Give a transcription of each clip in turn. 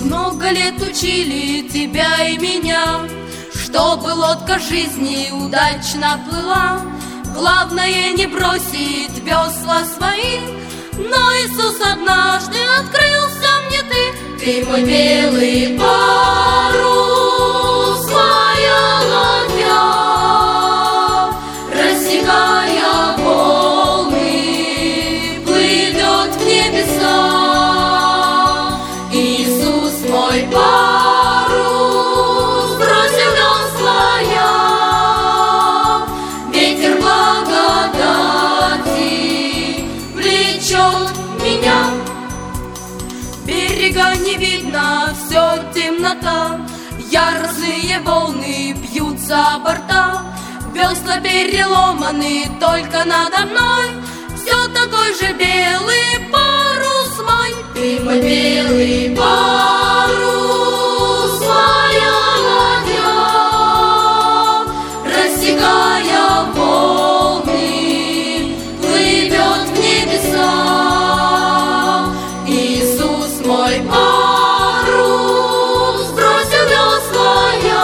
Много лет учили тебя и меня, чтобы лодка жизни удачно плыла. Главное не бросить весла свои. Но Иисус однажды открылся мне ты мой белый парус, моя ладья, рассекая волны, плывет в небеса. Иисус мой парус, бросил весла я, ветер благодати влечет меня. Берега не видно, все темнота, яростные волны бьются о борта. Весла переломаны только надо мной, все такой же белый парус мой. Ты мой белый парус, моя ладья, рассекая волны, плывет в небеса. Иисус мой парус, бросил весла я,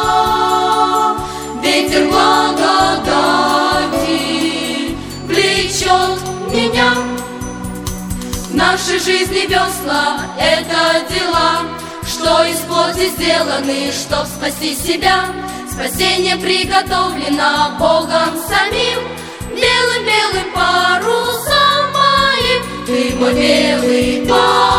ветер благодати влечет меня. В нашей жизни весла — это дела, что из плоти сделаны, чтоб спасти себя. Спасение приготовлено Богом самим, белым-белым парусом моим. Ты мой белый парус.